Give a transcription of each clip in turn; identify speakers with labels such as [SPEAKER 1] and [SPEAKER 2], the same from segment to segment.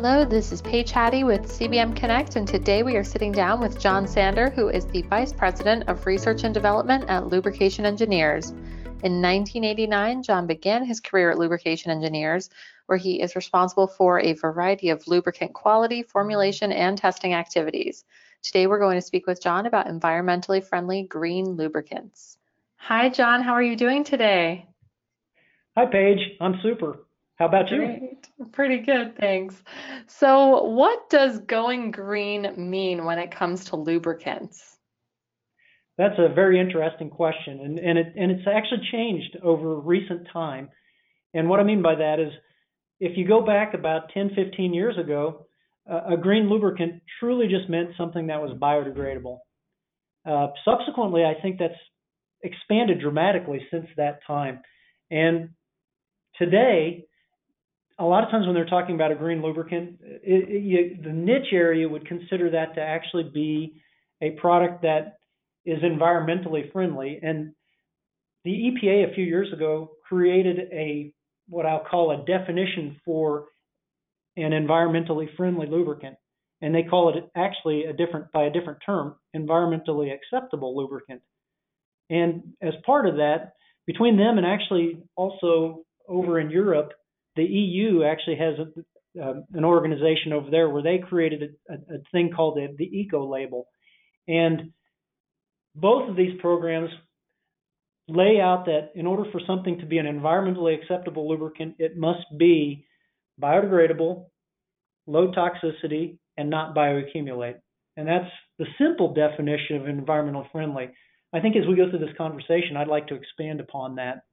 [SPEAKER 1] Hello, this is Paige Hattie with CBM Connect, and today we are sitting down with John Sander, who is the Vice President of Research and Development at Lubrication Engineers. In 1989, John began his career at Lubrication Engineers, where he is responsible for a variety of lubricant quality, formulation, and testing activities. Today we're going to speak with John about environmentally friendly green lubricants. Hi, John. How are you doing today?
[SPEAKER 2] Hi, Paige. I'm super. How about you?
[SPEAKER 1] Great. Pretty good, thanks. So, what does going green mean when it comes to lubricants?
[SPEAKER 2] That's a very interesting question, and it's actually changed over recent time. And what I mean by that is, if you go back about 10, 15 years ago, a green lubricant truly just meant something that was biodegradable. Subsequently, I think that's expanded dramatically since that time. And today, a lot of times when they're talking about a green lubricant, the niche area would consider that to actually be a product that is environmentally friendly. And the EPA a few years ago created what I'll call a definition for an environmentally friendly lubricant. And they call it actually by a different term, environmentally acceptable lubricant. And as part of that, between them and actually also over in Europe, the EU actually has an organization over there where they created a thing called the Eco Label. And both of these programs lay out that in order for something to be an environmentally acceptable lubricant, it must be biodegradable, low toxicity, and not bioaccumulate. And that's the simple definition of environmental friendly. I think as we go through this conversation, I'd like to expand upon that,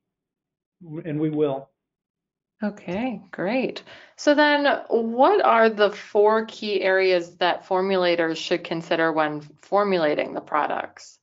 [SPEAKER 2] and we will.
[SPEAKER 1] Okay, great. So then, what are the four key areas that formulators should consider when formulating the products?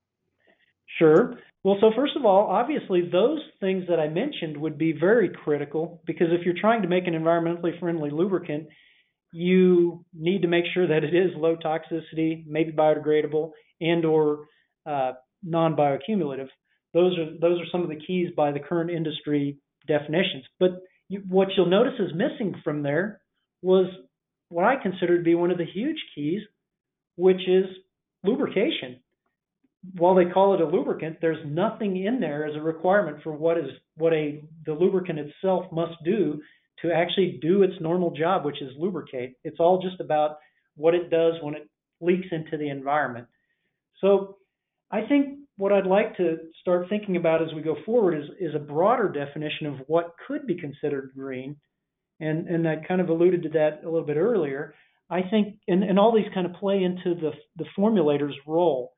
[SPEAKER 2] Sure. Well, so first of all, obviously, those things that I mentioned would be very critical because if you're trying to make an environmentally friendly lubricant, you need to make sure that it is low toxicity, maybe biodegradable, and/or non-bioaccumulative. Those are some of the keys by the current industry definitions. But what you'll notice is missing from there was what I consider to be one of the huge keys, which is lubrication. While they call it a lubricant, there's nothing in there as a requirement for the lubricant itself must do to actually do its normal job, which is lubricate. It's all just about what it does when it leaks into the environment. So I think what I'd like to start thinking about as we go forward is a broader definition of what could be considered green. And I kind of alluded to that a little bit earlier. I think, and all these kind of play into the formulator's role.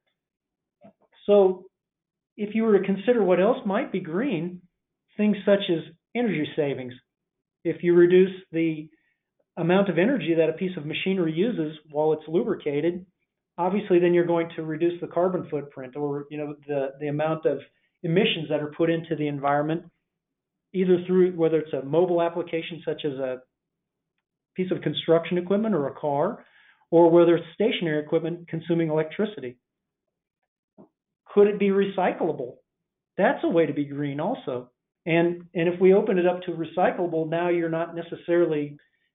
[SPEAKER 2] So if you were to consider what else might be green, things such as energy savings. If you reduce the amount of energy that a piece of machinery uses while it's lubricated, obviously then you're going to reduce the carbon footprint or the amount of emissions that are put into the environment, either through whether it's a mobile application such as a piece of construction equipment or a car, or whether it's stationary equipment consuming electricity. Could it be recyclable? That's a way to be green also. And if we open it up to recyclable, now you're not necessarily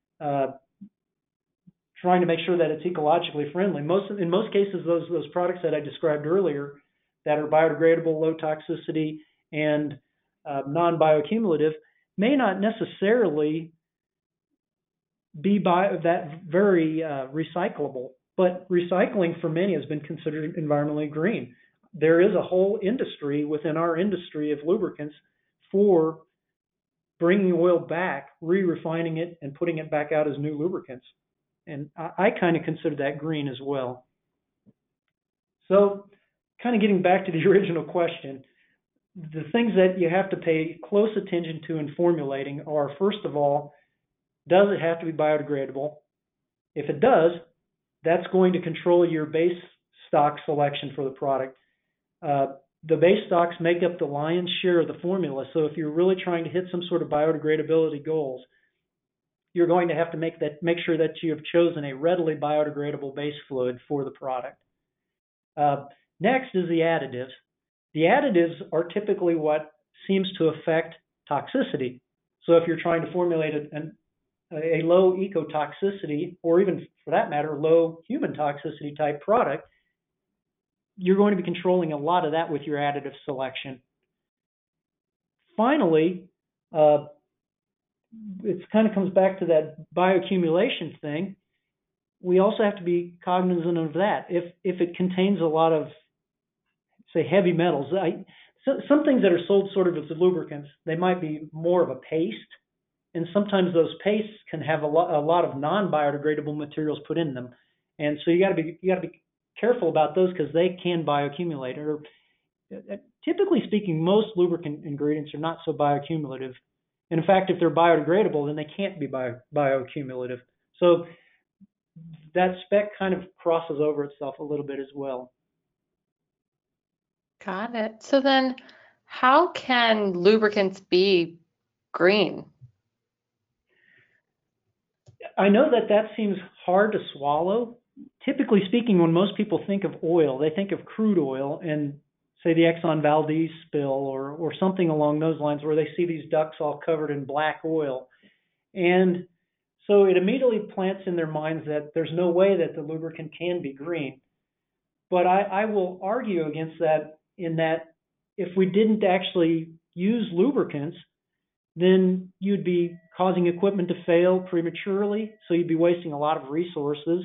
[SPEAKER 2] trying to make sure that it's ecologically friendly. In most cases, those products that I described earlier that are biodegradable, low toxicity, and non-bioaccumulative may not necessarily be that very recyclable. But recycling for many has been considered environmentally green. There is a whole industry within our industry of lubricants for bringing oil back, re-refining it, and putting it back out as new lubricants. And I kind of consider that green as well. So kind of getting back to the original question, the things that you have to pay close attention to in formulating are, first of all, does it have to be biodegradable? If it does, that's going to control your base stock selection for the product. The base stocks make up the lion's share of the formula. So if you're really trying to hit some sort of biodegradability goals, you're going to have to make sure that you have chosen a readily biodegradable base fluid for the product. Next is the additives. The additives are typically what seems to affect toxicity. So if you're trying to formulate a low ecotoxicity, or even for that matter, low human toxicity type product, you're going to be controlling a lot of that with your additive selection. Finally, it kind of comes back to that bioaccumulation thing. We also have to be cognizant of that. If it contains a lot of, say, heavy metals, some things that are sold sort of as lubricants, they might be more of a paste, and sometimes those pastes can have a lot of non-biodegradable materials put in them, and so you got to be careful about those because they can bioaccumulate. Or typically speaking, most lubricant ingredients are not so bioaccumulative. And in fact, if they're biodegradable, then they can't be bioaccumulative. So that spec kind of crosses over itself a little bit as well.
[SPEAKER 1] Got it. So then, how can lubricants be green?
[SPEAKER 2] I know that seems hard to swallow. Typically speaking, when most people think of oil, they think of crude oil and say the Exxon Valdez spill or something along those lines, where they see these ducts all covered in black oil. And so it immediately plants in their minds that there's no way that the lubricant can be green. But I will argue against that, in that if we didn't actually use lubricants, then you'd be causing equipment to fail prematurely. So you'd be wasting a lot of resources,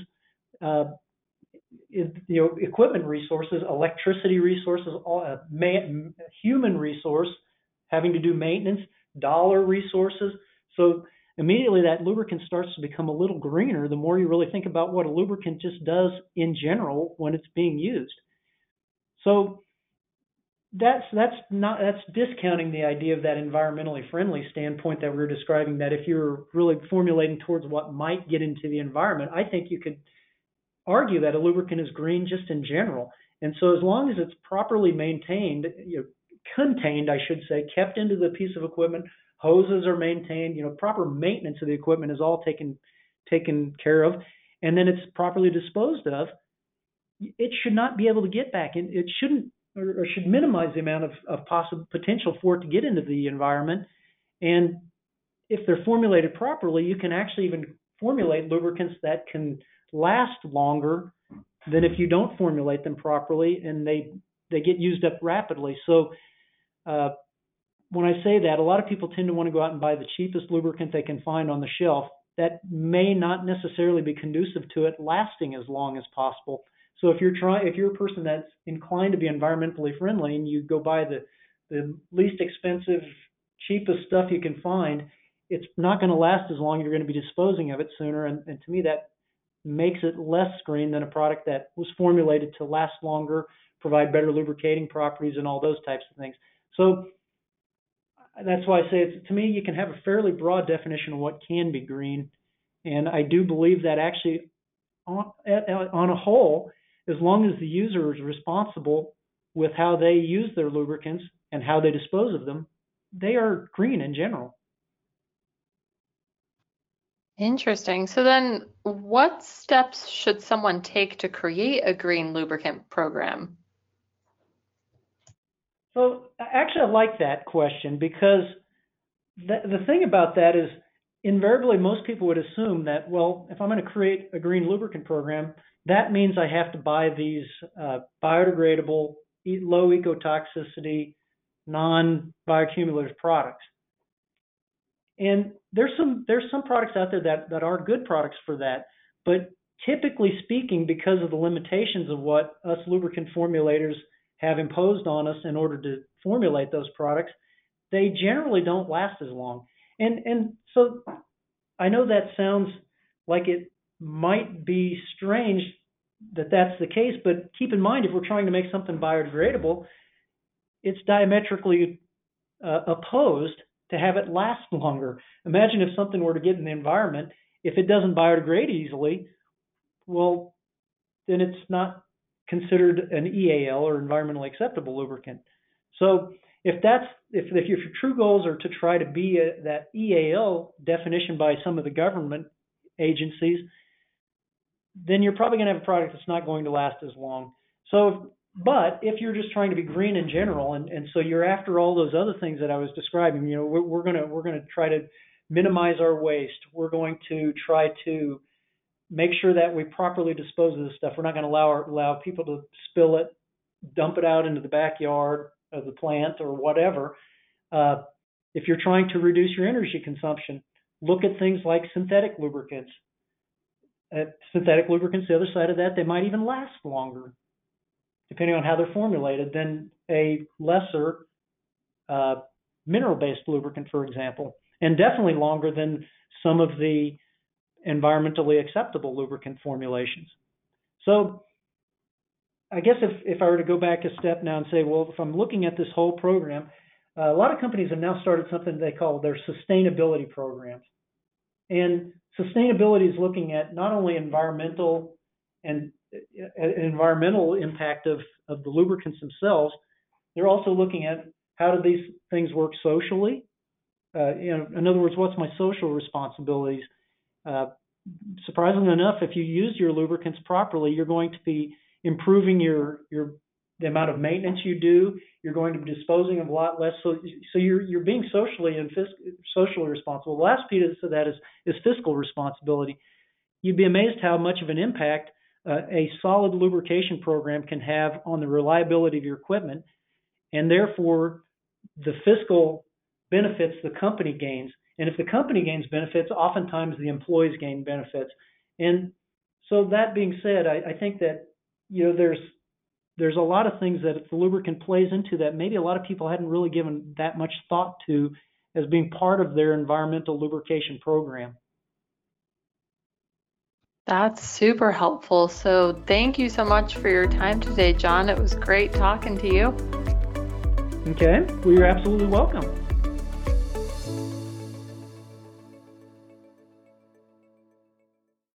[SPEAKER 2] equipment resources, electricity resources, human resource, having to do maintenance, dollar resources. So immediately that lubricant starts to become a little greener the more you really think about what a lubricant just does in general when it's being used. So that's discounting the idea of that environmentally friendly standpoint that we were describing, that if you're really formulating towards what might get into the environment, I think you could argue that a lubricant is green just in general. And so as long as it's properly maintained, contained, I should say, kept into the piece of equipment, hoses are maintained, proper maintenance of the equipment is all taken care of, and then it's properly disposed of, it should not be able to get back in. It shouldn't, or should minimize the amount of possible potential for it to get into the environment. And if they're formulated properly, you can actually even formulate lubricants that can last longer than if you don't formulate them properly and they get used up rapidly. So when I say that, a lot of people tend to want to go out and buy the cheapest lubricant they can find on the shelf. That may not necessarily be conducive to it lasting as long as possible. So if you're a person that's inclined to be environmentally friendly and you go buy the least expensive, cheapest stuff you can find, it's not going to last as long. You're going to be disposing of it sooner. And to me, that makes it less green than a product that was formulated to last longer, provide better lubricating properties, and all those types of things. So that's why I say, to me, you can have a fairly broad definition of what can be green. And I do believe that actually, on a whole, as long as the user is responsible with how they use their lubricants and how they dispose of them, they are green in general.
[SPEAKER 1] Interesting. So then, what steps should someone take to create a green lubricant program?
[SPEAKER 2] So actually, I like that question, because the thing about that is, invariably, most people would assume that, well, if I'm going to create a green lubricant program, that means I have to buy these biodegradable, low ecotoxicity, non-bioaccumulative products. And there's some products out there that are good products for that, but typically speaking, because of the limitations of what us lubricant formulators have imposed on us in order to formulate those products, they generally don't last as long. And so I know that sounds like it might be strange that that's the case, but keep in mind, if we're trying to make something biodegradable, it's diametrically opposed to have it last longer. Imagine if something were to get in the environment, if it doesn't biodegrade easily, well, then it's not considered an EAL, or environmentally acceptable lubricant. So if your true goals are to try to be that EAL definition by some of the government agencies, then you're probably going to have a product that's not going to last as long. So, but if you're just trying to be green in general, and so you're after all those other things that I was describing, we're going to try to minimize our waste. We're going to try to make sure that we properly dispose of this stuff. We're not going to allow people to spill it, dump it out into the backyard of the plant or whatever. If you're trying to reduce your energy consumption, look at things like synthetic lubricants. Synthetic lubricants, the other side of that, they might even last longer, depending on how they're formulated, than a lesser mineral-based lubricant, for example, and definitely longer than some of the environmentally acceptable lubricant formulations. So I guess if I were to go back a step now and say, well, if I'm looking at this whole program, a lot of companies have now started something they call their sustainability programs. And sustainability is looking at not only environmental impact of the lubricants themselves, they're also looking at how do these things work socially. In other words, what's my social responsibilities? Surprisingly enough, if you use your lubricants properly, you're going to be improving the amount of maintenance you do. You're going to be disposing of a lot less. So you're being socially responsible. The last piece of that is fiscal responsibility. You'd be amazed how much of an impact a solid lubrication program can have on the reliability of your equipment, and therefore the fiscal benefits the company gains. And if the company gains benefits, oftentimes the employees gain benefits. And so that being said, I think that there's a lot of things that the lubricant plays into that maybe a lot of people hadn't really given that much thought to as being part of their environmental lubrication program.
[SPEAKER 1] That's super helpful. So thank you so much for your time today, John. It was great talking to you.
[SPEAKER 2] Okay, well, you're absolutely welcome.